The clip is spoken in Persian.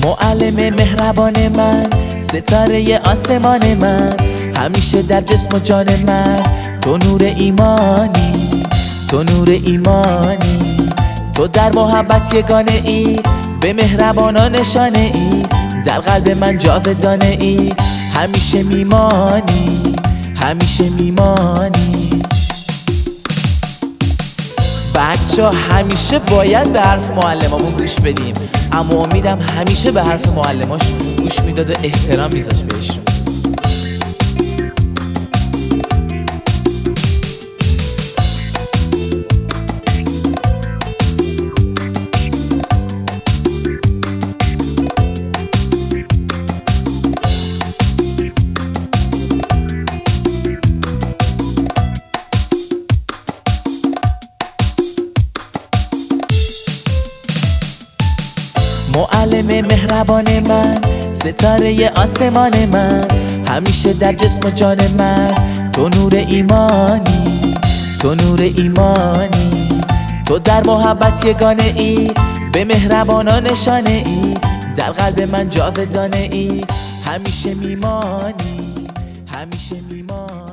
معلم مهربان من، ستاره آسمان من، همیشه در جسم و جان من. تو نور ایمانی، تو نور ایمانی، تو در محبت یگانه ای، به مهربانا نشانه ای، در قلب من جاودانه ای. همیشه میمانی، همیشه میمانی. بچه همیشه باید به حرف معلمامون گوش بدیم، اما امیدم همیشه به حرف معلماش گوش میداد و احترام میذاشت بهشون. معلم مهربان من، ستاره آسمان من، همیشه در جسم و جان من. تو نور ایمانی، تو نور ایمانی، تو در محبت یگانه ای، به مهربانا نشانه ای، در قلب من جاودانه ای. همیشه میمانی، همیشه میمانی.